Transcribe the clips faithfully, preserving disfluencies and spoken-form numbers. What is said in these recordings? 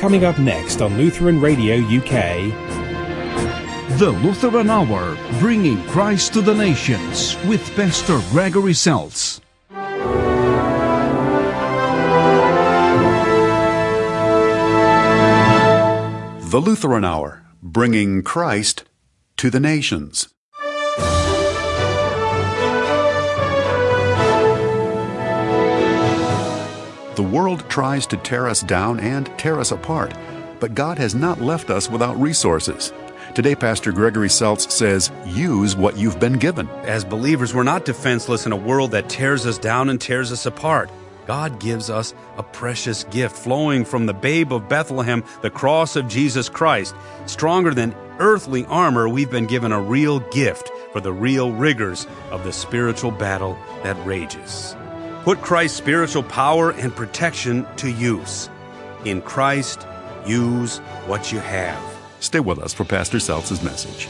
Coming up next on Lutheran Radio U K. The Lutheran Hour, bringing Christ to the nations with Pastor Gregory Seltz. The Lutheran Hour, bringing Christ to the nations. The world tries to tear us down and tear us apart, but God has not left us without resources. Today, Pastor Gregory Seltz says, use what you've been given. As believers, we're not defenseless in a world that tears us down and tears us apart. God gives us a precious gift flowing from the babe of Bethlehem, the cross of Jesus Christ. Stronger than earthly armor, we've been given a real gift for the real rigors of the spiritual battle that rages. Put Christ's spiritual power and protection to use. In Christ, use what you have. Stay with us for Pastor Seltz's message.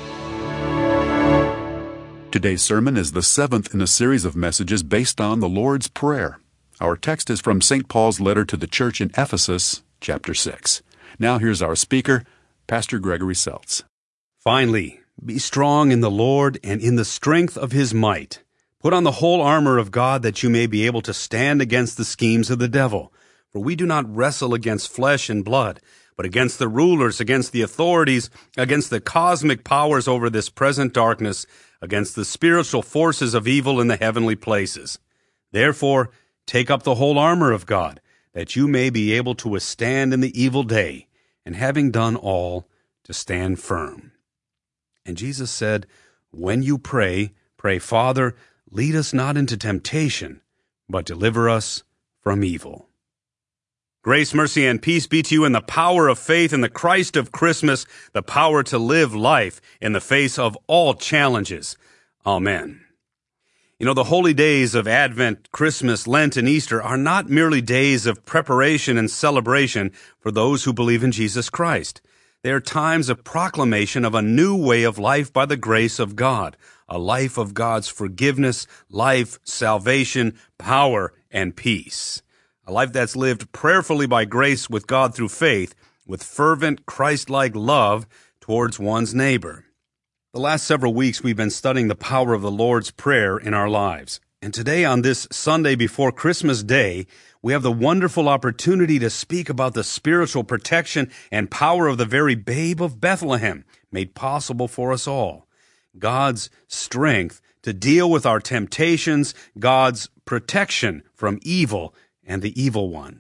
Today's sermon is the seventh in a series of messages based on the Lord's Prayer. Our text is from Saint Paul's letter to the church in Ephesus, chapter six. Now here's our speaker, Pastor Gregory Seltz. Finally, be strong in the Lord and in the strength of His might. Put on the whole armor of God that you may be able to stand against the schemes of the devil. For we do not wrestle against flesh and blood, but against the rulers, against the authorities, against the cosmic powers over this present darkness, against the spiritual forces of evil in the heavenly places. Therefore, take up the whole armor of God, that you may be able to withstand in the evil day, and having done all, to stand firm. And Jesus said, when you pray, pray, Father, lead us not into temptation, but deliver us from evil. Grace, mercy, and peace be to you in the power of faith in the Christ of Christmas, the power to live life in the face of all challenges. Amen. You know, the holy days of Advent, Christmas, Lent, and Easter are not merely days of preparation and celebration for those who believe in Jesus Christ. They are times of proclamation of a new way of life by the grace of God, a life of God's forgiveness, life, salvation, power, and peace. A life that's lived prayerfully by grace with God through faith, with fervent, Christ-like love towards one's neighbor. The last several weeks we've been studying the power of the Lord's Prayer in our lives. And today, on this Sunday before Christmas Day, we have the wonderful opportunity to speak about the spiritual protection and power of the very babe of Bethlehem, made possible for us all. God's strength to deal with our temptations, God's protection from evil and the evil one.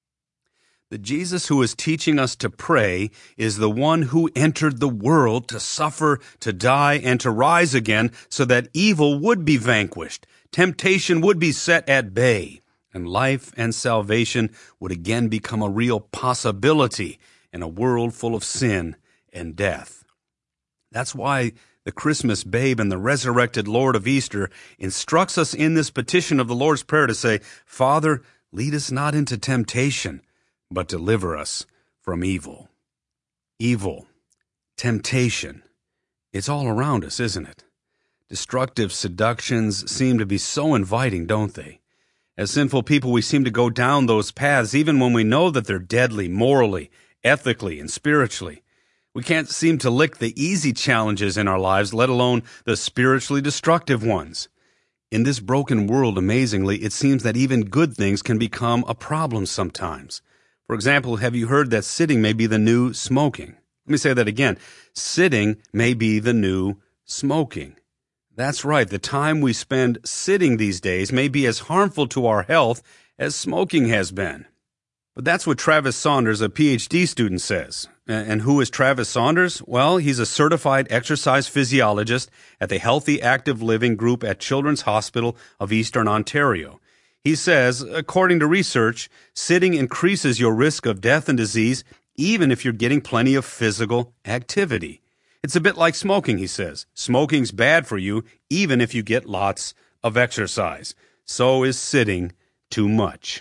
The Jesus who is teaching us to pray is the one who entered the world to suffer, to die, and to rise again so that evil would be vanquished, temptation would be set at bay, and life and salvation would again become a real possibility in a world full of sin and death. That's why the Christmas babe and the resurrected Lord of Easter instructs us in this petition of the Lord's Prayer to say, Father, lead us not into temptation, but deliver us from evil. Evil, temptation, it's all around us, isn't it? Destructive seductions seem to be so inviting, don't they? As sinful people, we seem to go down those paths even when we know that they're deadly morally, ethically, and spiritually. We can't seem to lick the easy challenges in our lives, let alone the spiritually destructive ones. In this broken world, amazingly, it seems that even good things can become a problem sometimes. For example, have you heard that sitting may be the new smoking? Let me say that again. Sitting may be the new smoking. That's right. The time we spend sitting these days may be as harmful to our health as smoking has been. But that's what Travis Saunders, a P H D student, says. And who is Travis Saunders? Well, he's a certified exercise physiologist at the Healthy Active Living Group at Children's Hospital of Eastern Ontario. He says, according to research, sitting increases your risk of death and disease even if you're getting plenty of physical activity. It's a bit like smoking, he says. Smoking's bad for you even if you get lots of exercise. So is sitting too much.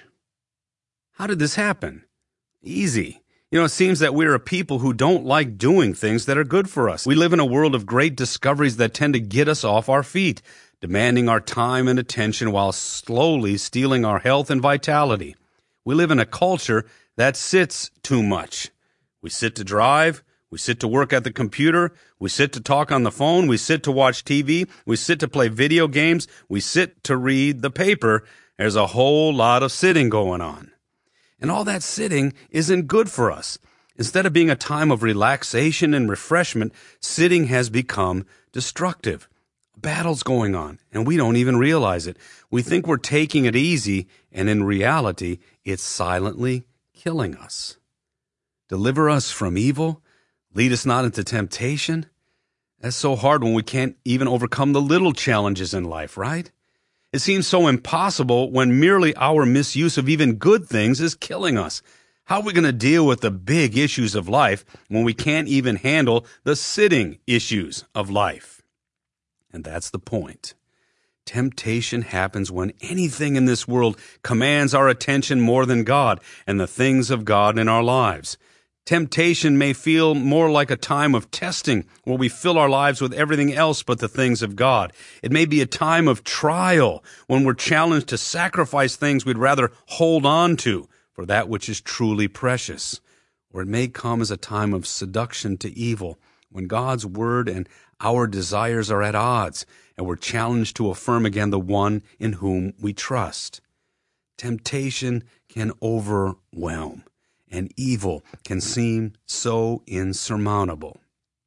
How did this happen? Easy. You know, it seems that we're a people who don't like doing things that are good for us. We live in a world of great discoveries that tend to get us off our feet, demanding our time and attention while slowly stealing our health and vitality. We live in a culture that sits too much. We sit to drive. We sit to work at the computer. We sit to talk on the phone. We sit to watch T V. We sit to play video games. We sit to read the paper. There's a whole lot of sitting going on. And all that sitting isn't good for us. Instead of being a time of relaxation and refreshment, sitting has become destructive. A battle's going on, and we don't even realize it. We think we're taking it easy, and in reality, it's silently killing us. Deliver us from evil. Lead us not into temptation. That's so hard when we can't even overcome the little challenges in life, right? It seems so impossible when merely our misuse of even good things is killing us. How are we going to deal with the big issues of life when we can't even handle the sitting issues of life? And that's the point. Temptation happens when anything in this world commands our attention more than God and the things of God in our lives. Temptation may feel more like a time of testing where we fill our lives with everything else but the things of God. It may be a time of trial when we're challenged to sacrifice things we'd rather hold on to for that which is truly precious. Or it may come as a time of seduction to evil when God's word and our desires are at odds and we're challenged to affirm again the one in whom we trust. Temptation can overwhelm. And evil can seem so insurmountable.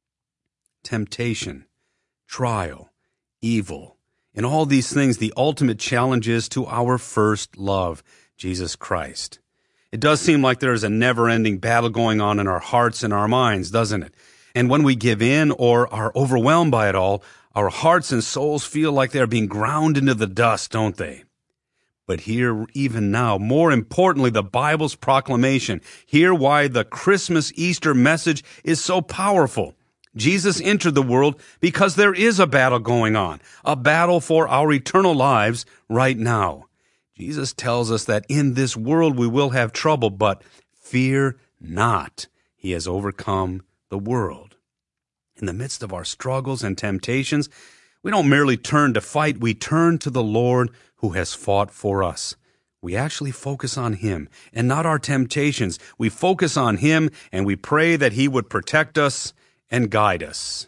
Temptation, trial, evil. In all these things, the ultimate challenge is to our first love, Jesus Christ. It does seem like there is a never-ending battle going on in our hearts and our minds, doesn't it? And when we give in or are overwhelmed by it all, our hearts and souls feel like they're being ground into the dust, don't they? But hear even now, more importantly, the Bible's proclamation. Hear why the Christmas Easter message is so powerful. Jesus entered the world because there is a battle going on, a battle for our eternal lives right now. Jesus tells us that in this world we will have trouble, but fear not. He has overcome the world. In the midst of our struggles and temptations, we don't merely turn to fight, we turn to the Lord who has fought for us. We actually focus on Him and not our temptations. We focus on Him and we pray that He would protect us and guide us.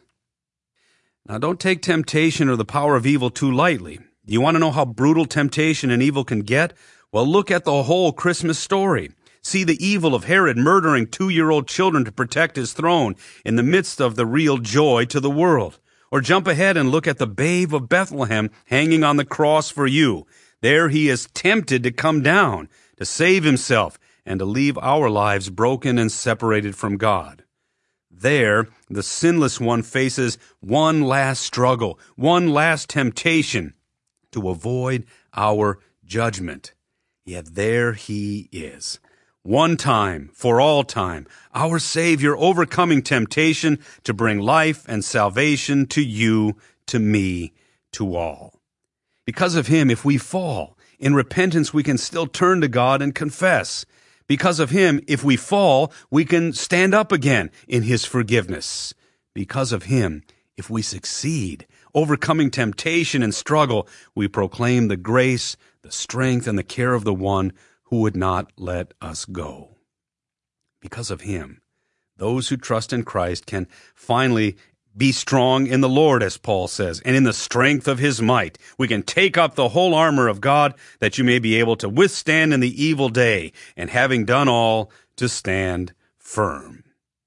Now, don't take temptation or the power of evil too lightly. You want to know how brutal temptation and evil can get? Well, look at the whole Christmas story. See the evil of Herod murdering two-year-old children to protect his throne in the midst of the real joy to the world. Or jump ahead and look at the babe of Bethlehem hanging on the cross for you. There he is tempted to come down, to save himself, and to leave our lives broken and separated from God. There, the sinless one faces one last struggle, one last temptation to avoid our judgment. Yet there he is. One time, for all time, our Savior overcoming temptation to bring life and salvation to you, to me, to all. Because of Him, if we fall, in repentance we can still turn to God and confess. Because of Him, if we fall, we can stand up again in His forgiveness. Because of Him, if we succeed, overcoming temptation and struggle, we proclaim the grace, the strength, and the care of the one who would not let us go. Because of Him, those who trust in Christ can finally be strong in the Lord, as Paul says, and in the strength of His might. We can take up the whole armor of God that you may be able to withstand in the evil day, and having done all, to stand firm.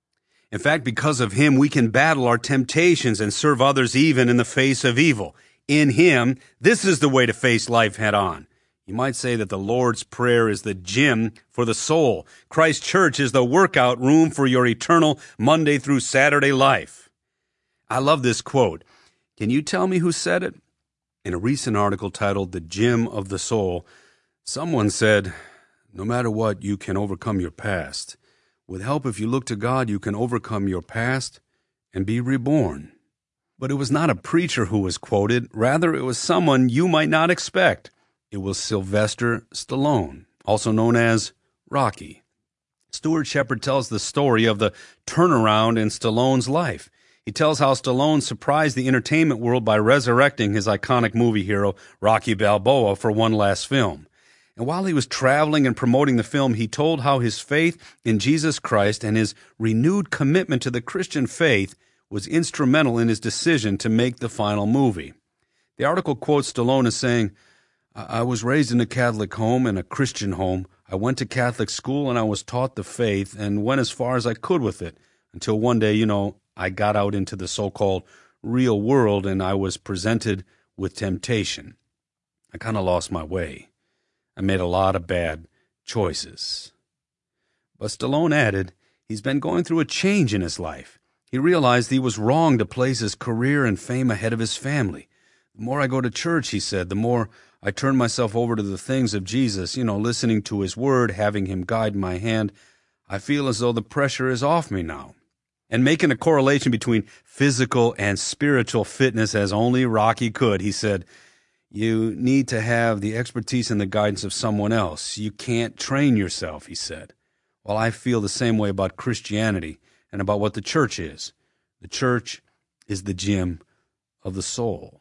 In fact, because of Him, we can battle our temptations and serve others even in the face of evil. In Him, this is the way to face life head on. You might say that the Lord's Prayer is the gym for the soul. Christ Church is the workout room for your eternal Monday through Saturday life. I love this quote. Can you tell me who said it? In a recent article titled The Gym of the Soul, someone said, no matter what, you can overcome your past. With help, if you look to God, you can overcome your past and be reborn. But it was not a preacher who was quoted. Rather, it was someone you might not expect. It was Sylvester Stallone, also known as Rocky. Stuart Shepard tells the story of the turnaround in Stallone's life. He tells how Stallone surprised the entertainment world by resurrecting his iconic movie hero, Rocky Balboa, for one last film. And while he was traveling and promoting the film, he told how his faith in Jesus Christ and his renewed commitment to the Christian faith was instrumental in his decision to make the final movie. The article quotes Stallone as saying, I was raised in a Catholic home and a Christian home. I went to Catholic school and I was taught the faith and went as far as I could with it until one day, you know, I got out into the so-called real world and I was presented with temptation. I kind of lost my way. I made a lot of bad choices. But Stallone added, he's been going through a change in his life. He realized he was wrong to place his career and fame ahead of his family. The more I go to church, he said, the more I turn myself over to the things of Jesus, you know, listening to his word, having him guide my hand. I feel as though the pressure is off me now. And making a correlation between physical and spiritual fitness as only Rocky could, he said, you need to have the expertise and the guidance of someone else. You can't train yourself, he said. Well, I feel the same way about Christianity and about what the church is. The church is the gym of the soul.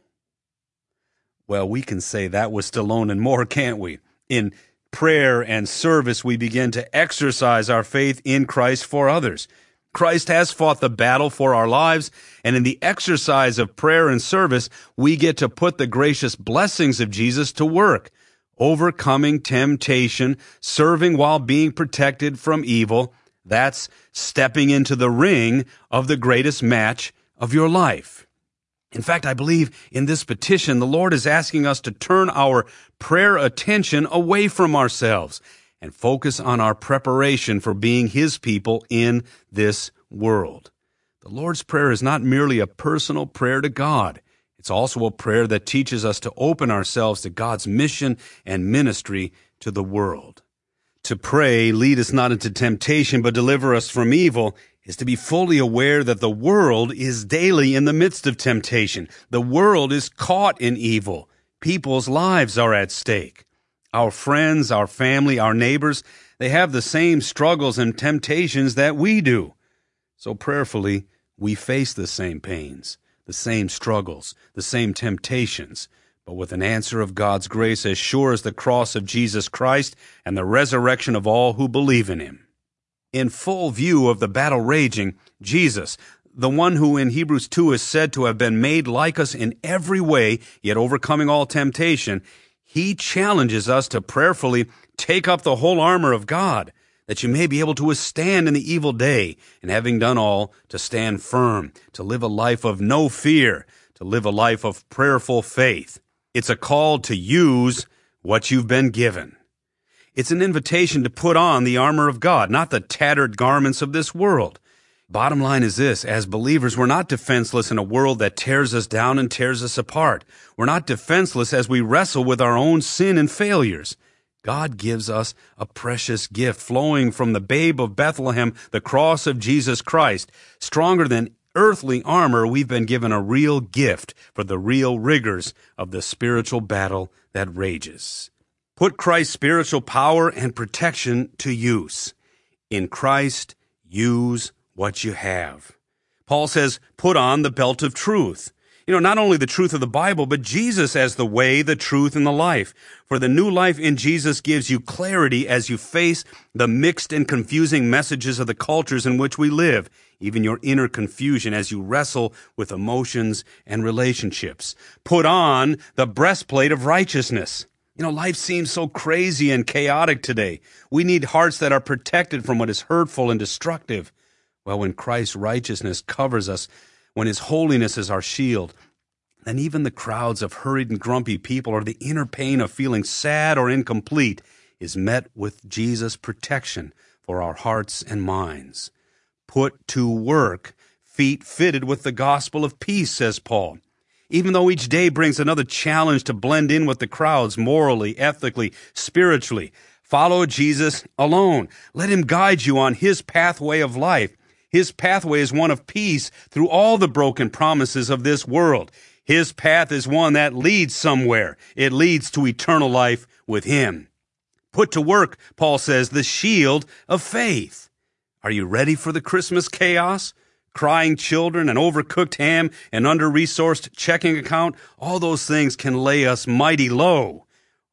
Well, we can say that was Stallone and more, can't we? In prayer and service, we begin to exercise our faith in Christ for others. Christ has fought the battle for our lives, and in the exercise of prayer and service, we get to put the gracious blessings of Jesus to work, overcoming temptation, serving while being protected from evil. That's stepping into the ring of the greatest match of your life. In fact, I believe in this petition, the Lord is asking us to turn our prayer attention away from ourselves and focus on our preparation for being His people in this world. The Lord's Prayer is not merely a personal prayer to God. It's also a prayer that teaches us to open ourselves to God's mission and ministry to the world. To pray, lead us not into temptation, but deliver us from evil, is to be fully aware that the world is daily in the midst of temptation. The world is caught in evil. People's lives are at stake. Our friends, our family, our neighbors, they have the same struggles and temptations that we do. So prayerfully, we face the same pains, the same struggles, the same temptations, but with an answer of God's grace as sure as the cross of Jesus Christ and the resurrection of all who believe in Him. In full view of the battle raging, Jesus, the one who in Hebrews two is said to have been made like us in every way, yet overcoming all temptation, He challenges us to prayerfully take up the whole armor of God, that you may be able to withstand in the evil day, and having done all, to stand firm, to live a life of no fear, to live a life of prayerful faith. It's a call to use what you've been given. It's an invitation to put on the armor of God, not the tattered garments of this world. Bottom line is this, as believers, we're not defenseless in a world that tears us down and tears us apart. We're not defenseless as we wrestle with our own sin and failures. God gives us a precious gift flowing from the babe of Bethlehem, the cross of Jesus Christ. Stronger than earthly armor, we've been given a real gift for the real rigors of the spiritual battle that rages. Put Christ's spiritual power and protection to use. In Christ, use what you have. Paul says, put on the belt of truth. You know, not only the truth of the Bible, but Jesus as the way, the truth, and the life. For the new life in Jesus gives you clarity as you face the mixed and confusing messages of the cultures in which we live, even your inner confusion as you wrestle with emotions and relationships. Put on the breastplate of righteousness. You know, life seems so crazy and chaotic today. We need hearts that are protected from what is hurtful and destructive. Well, when Christ's righteousness covers us, when His holiness is our shield, then even the crowds of hurried and grumpy people or the inner pain of feeling sad or incomplete is met with Jesus' protection for our hearts and minds. Put to work, feet fitted with the gospel of peace, says Paul. Even though each day brings another challenge to blend in with the crowds morally, ethically, spiritually, follow Jesus alone. Let Him guide you on His pathway of life. His pathway is one of peace through all the broken promises of this world. His path is one that leads somewhere. It leads to eternal life with Him. Put to work, Paul says, the shield of faith. Are you ready for the Christmas chaos? Crying children, an overcooked ham, an under-resourced checking account, all those things can lay us mighty low.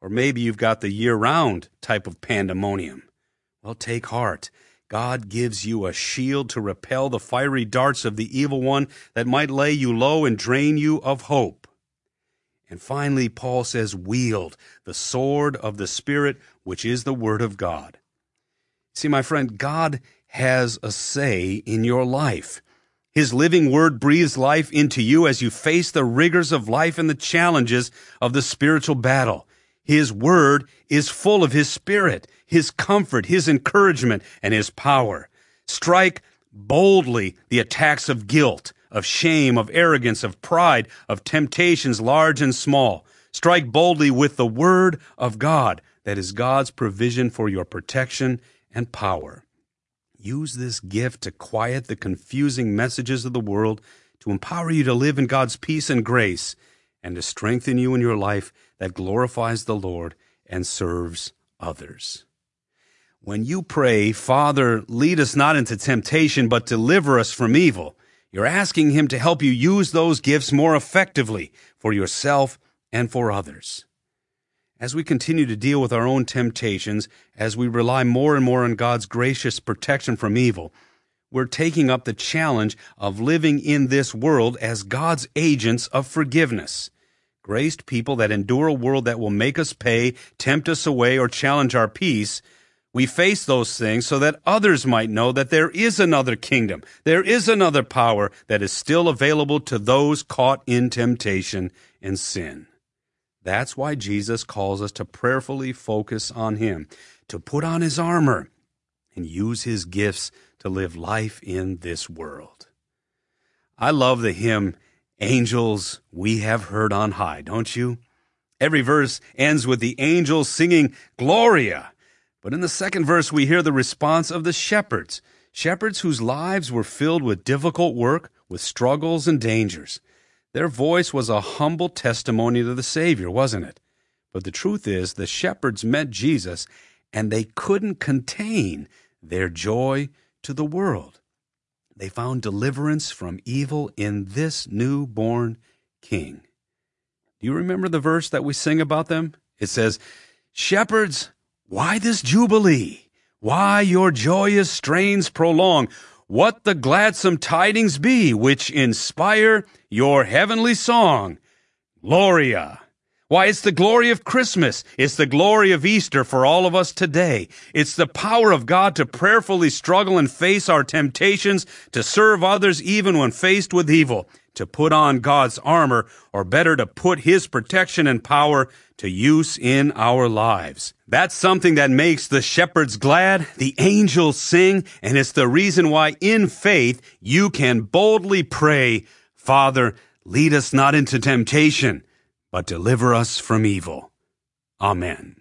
Or maybe you've got the year-round type of pandemonium. Well, take heart. God gives you a shield to repel the fiery darts of the evil one that might lay you low and drain you of hope. And finally, Paul says, wield the sword of the Spirit, which is the Word of God. See, my friend, God has a say in your life. His living Word breathes life into you as you face the rigors of life and the challenges of the spiritual battle. His Word is full of His Spirit, His comfort, His encouragement, and His power. Strike boldly the attacks of guilt, of shame, of arrogance, of pride, of temptations large and small. Strike boldly with the Word of God, that is God's provision for your protection and power. Use this gift to quiet the confusing messages of the world, to empower you to live in God's peace and grace, and to strengthen you in your life that glorifies the Lord and serves others. When you pray, Father, lead us not into temptation, but deliver us from evil, you're asking Him to help you use those gifts more effectively for yourself and for others. As we continue to deal with our own temptations, as we rely more and more on God's gracious protection from evil, we're taking up the challenge of living in this world as God's agents of forgiveness. Graced people that endure a world that will make us pay, tempt us away, or challenge our peace. We face those things so that others might know that there is another kingdom, there is another power that is still available to those caught in temptation and sin. That's why Jesus calls us to prayerfully focus on Him, to put on His armor, and use His gifts to live life in this world. I love the hymn, Angels We Have Heard on High, don't you? Every verse ends with the angels singing Gloria. But in the second verse, we hear the response of the shepherds, shepherds whose lives were filled with difficult work, with struggles and dangers. Their voice was a humble testimony to the Savior, wasn't it? But the truth is, the shepherds met Jesus, and they couldn't contain their joy to the world. They found deliverance from evil in this newborn King. Do you remember the verse that we sing about them? It says, Shepherds, why this jubilee? Why your joyous strains prolong? What the gladsome tidings be which inspire your heavenly song? Gloria. Why, it's the glory of Christmas. It's the glory of Easter for all of us today. It's the power of God to prayerfully struggle and face our temptations, to serve others even when faced with evil, to put on God's armor, or better, to put His protection and power to use in our lives. That's something that makes the shepherds glad, the angels sing, and it's the reason why in faith you can boldly pray, Father, lead us not into temptation, but deliver us from evil. Amen.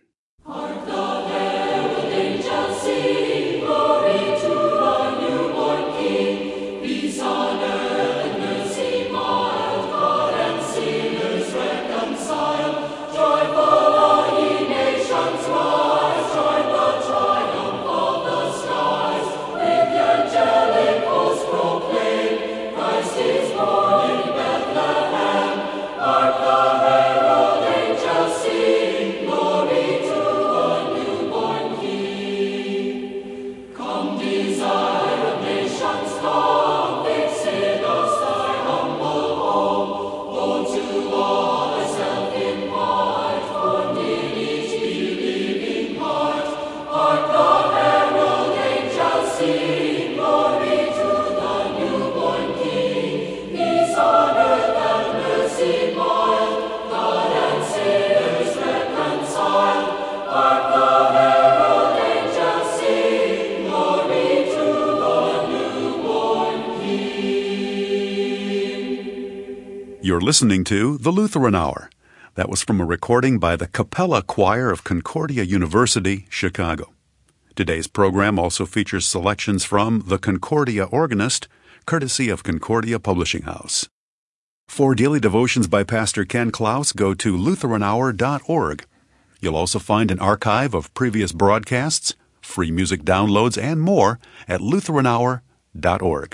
You're listening to The Lutheran Hour. That was from a recording by the Capella Choir of Concordia University, Chicago. Today's program also features selections from The Concordia Organist, courtesy of Concordia Publishing House. For daily devotions by Pastor Ken Klaus, go to lutheran hour dot org. You'll also find an archive of previous broadcasts, free music downloads, and more at lutheran hour dot org.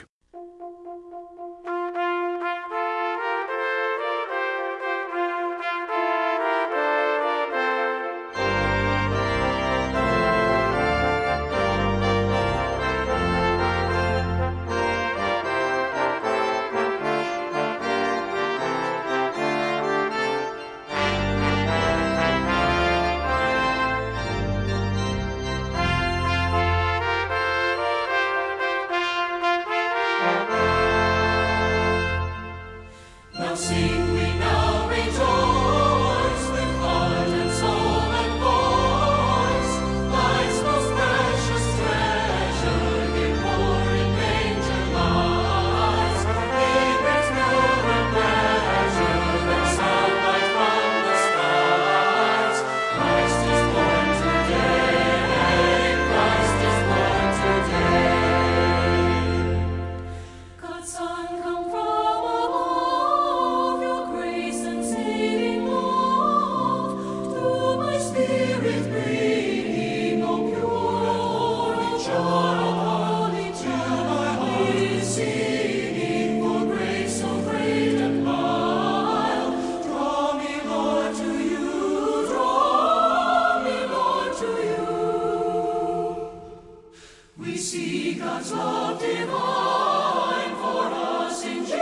We see God's love divine for us in Jesus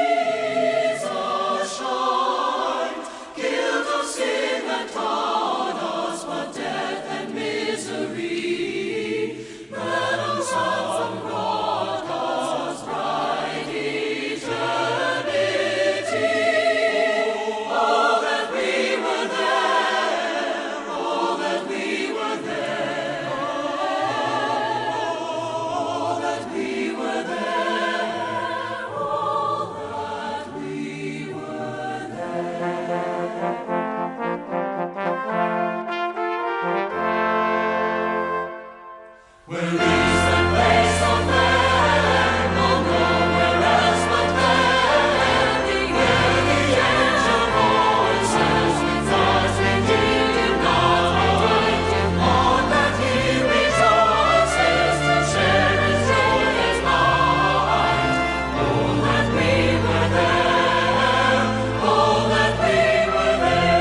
shine. Guilt of sin that taught us but death and misery. Ransom brought us bright eternity. Oh, that we were there. Oh, that we were there. Oh, that we were there. Oh, that we were there. Where is the place of man? Oh, nowhere else but there. The angel voices with us redeemed not right. On that he rejoices to share his joy as mine. Oh, that we were there. Oh, that we were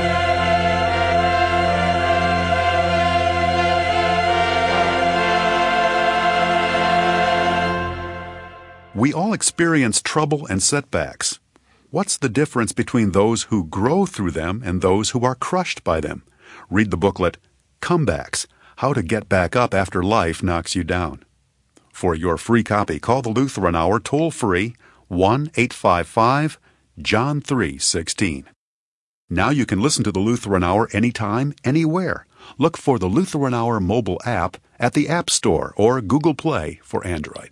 We all experience trouble and setbacks. What's the difference between those who grow through them and those who are crushed by them? Read the booklet, Comebacks, How to Get Back Up After Life Knocks You Down. For your free copy, call the Lutheran Hour toll-free one eight five five John three sixteen. Now you can listen to the Lutheran Hour anytime, anywhere. Look for the Lutheran Hour mobile app at the App Store or Google Play for Android.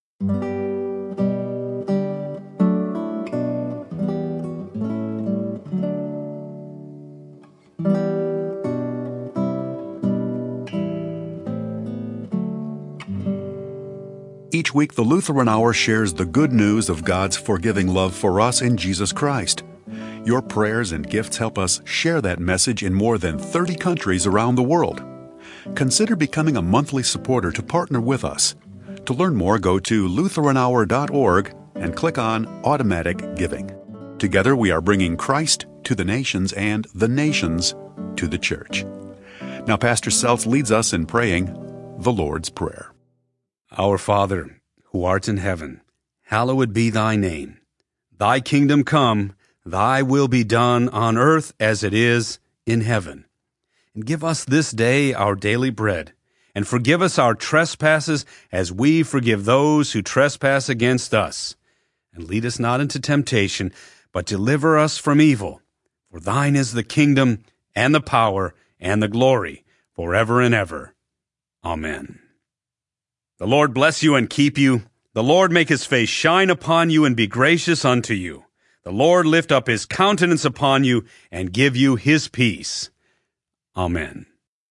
Each week, the Lutheran Hour shares the good news of God's forgiving love for us in Jesus Christ. Your prayers and gifts help us share that message in more than thirty countries around the world. Consider becoming a monthly supporter to partner with us. To learn more, go to lutheran hour dot org and click on Automatic Giving. Together, we are bringing Christ to the nations and the nations to the church. Now, Pastor Seltz leads us in praying the Lord's Prayer. Our Father, who art in heaven, hallowed be thy name. Thy kingdom come, thy will be done on earth as it is in heaven. And give us this day our daily bread, and forgive us our trespasses as we forgive those who trespass against us. And lead us not into temptation, but deliver us from evil. For thine is the kingdom, and the power, and the glory, forever and ever. Amen. The Lord bless you and keep you. The Lord make his face shine upon you and be gracious unto you. The Lord lift up his countenance upon you and give you his peace. Amen.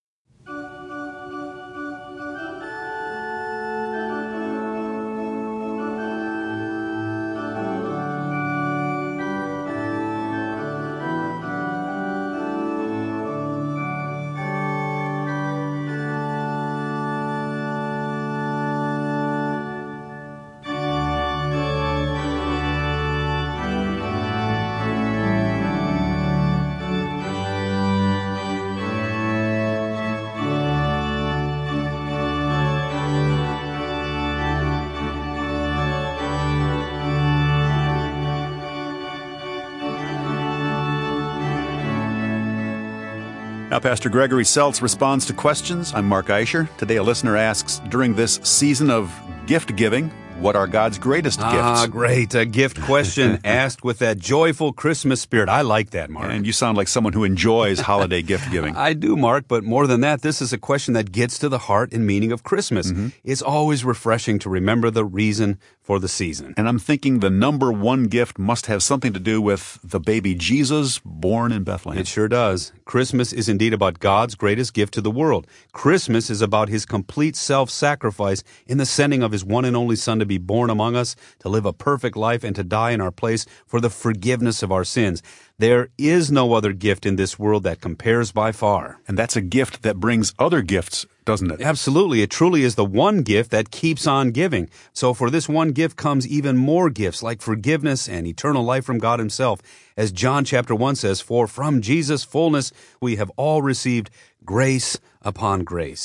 Now, Pastor Gregory Seltz responds to questions. I'm Mark Eicher. Today, a listener asks, during this season of gift giving, what are God's greatest gifts? Ah, great. A gift question asked with that joyful Christmas spirit. I like that, Mark. And you sound like someone who enjoys holiday gift giving. I do, Mark, but more than that, this is a question that gets to the heart and meaning of Christmas. Mm-hmm. It's always refreshing to remember the reason for the season. And I'm thinking the number one gift must have something to do with the baby Jesus born in Bethlehem. It sure does. Christmas is indeed about God's greatest gift to the world. Christmas is about his complete self-sacrifice in the sending of his one and only Son to be born among us, to live a perfect life, and to die in our place for the forgiveness of our sins. There is no other gift in this world that compares by far. And that's a gift that brings other gifts, doesn't it? Absolutely. It truly is the one gift that keeps on giving. So for this one gift comes even more gifts like forgiveness and eternal life from God himself. As John chapter one says, for from Jesus' fullness we have all received grace upon grace.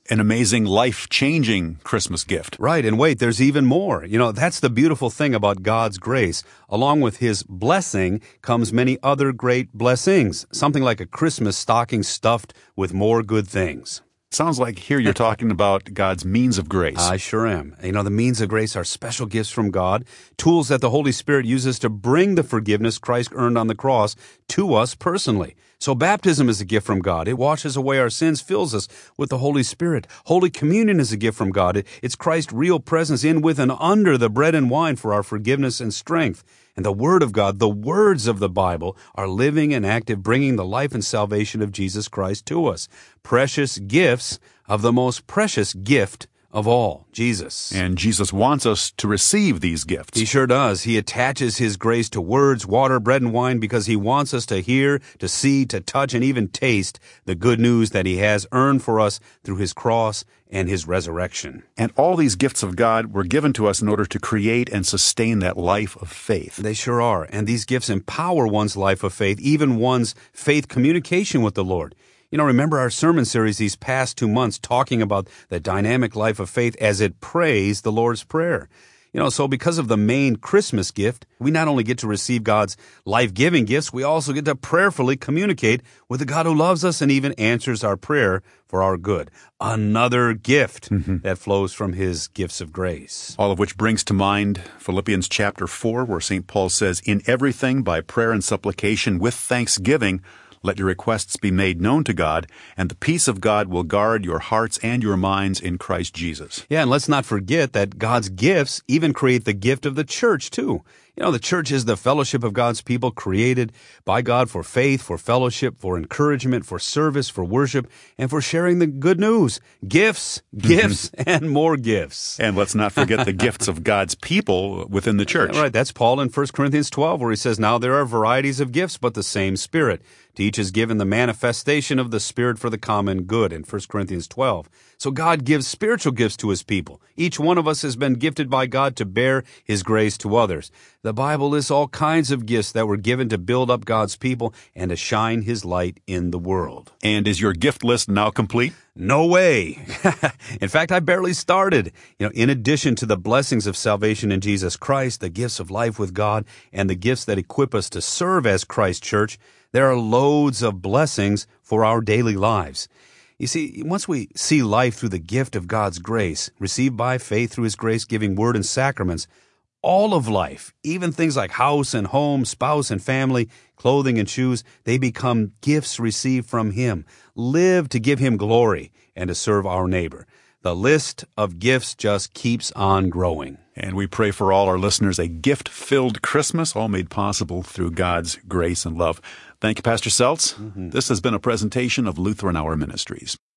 an amazing, life-changing Christmas gift. Right, and wait, there's even more. You know, that's the beautiful thing about God's grace. Along with His blessing comes many other great blessings, something like a Christmas stocking stuffed with more good things. Sounds like here you're talking about God's means of grace. I sure am. You know, the means of grace are special gifts from God, tools that the Holy Spirit uses to bring the forgiveness Christ earned on the cross to us personally. So baptism is a gift from God. It washes away our sins, fills us with the Holy Spirit. Holy Communion is a gift from God. It, it's Christ's real presence in, with, and under the bread and wine for our forgiveness and strength. And the Word of God, the words of the Bible, are living and active, bringing the life and salvation of Jesus Christ to us. Precious gifts of the most precious gift of all, Jesus. And Jesus wants us to receive these gifts. He sure does. He attaches His grace to words, water, bread, and wine because He wants us to hear, to see, to touch, and even taste the good news that He has earned for us through His cross and His resurrection. And all these gifts of God were given to us in order to create and sustain that life of faith. They sure are. And these gifts empower one's life of faith, even one's faith communication with the Lord. You know, remember our sermon series these past two months talking about the dynamic life of faith as it prays the Lord's Prayer. You know, so because of the main Christmas gift, we not only get to receive God's life-giving gifts, we also get to prayerfully communicate with the God who loves us and even answers our prayer for our good. Another gift mm-hmm. that flows from His gifts of grace. All of which brings to mind Philippians chapter four, where Saint Paul says, "In everything by prayer and supplication with thanksgiving, let your requests be made known to God, and the peace of God will guard your hearts and your minds in Christ Jesus." Yeah, and let's not forget that God's gifts even create the gift of the church, too. You know, the church is the fellowship of God's people created by God for faith, for fellowship, for encouragement, for service, for worship, and for sharing the good news. Gifts, gifts, and more gifts. And let's not forget the gifts of God's people within the church. Yeah, right, that's Paul in First Corinthians twelve, where he says, "Now there are varieties of gifts, but the same Spirit. To each is given the manifestation of the Spirit for the common good," in First Corinthians twelve. So God gives spiritual gifts to His people. Each one of us has been gifted by God to bear His grace to others. The Bible lists all kinds of gifts that were given to build up God's people and to shine His light in the world. And is your gift list now complete? No way. In fact, I barely started. You know, in addition to the blessings of salvation in Jesus Christ, the gifts of life with God, and the gifts that equip us to serve as Christ's church, there are loads of blessings for our daily lives. You see, once we see life through the gift of God's grace, received by faith through His grace-giving word and sacraments, all of life, even things like house and home, spouse and family, clothing and shoes, they become gifts received from Him. Live to give Him glory and to serve our neighbor. The list of gifts just keeps on growing. And we pray for all our listeners a gift-filled Christmas, all made possible through God's grace and love. Thank you, Pastor Seltz. Mm-hmm. This has been a presentation of Lutheran Hour Ministries.